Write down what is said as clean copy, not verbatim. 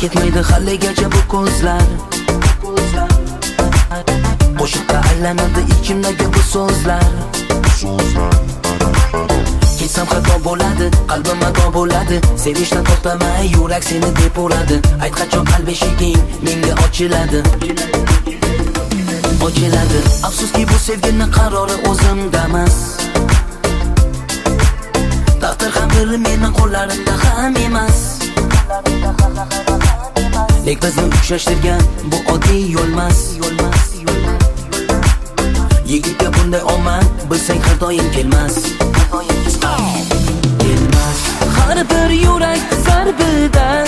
ketmaydi haligacha bu ko'zlar. Qo'shiqqa aylanadi ichimdagi bu so'zlar. Ketsam xato bo'ladi, qalbim mato bo'ladi. Sevishdan to'xtamay yurak seni deb uradi. Ayt qachon qalb eshiging menga ochiladi. Afsuski bu sevgining qarori o'zimdamas. Taqdir ham biri meni qo'llarimda ham emas. Lek bizni uchrashtirgan bu oddiy yo'lmas. Yigitga bunday omad bilsang har doim kelmas. Har bir yurak zarbida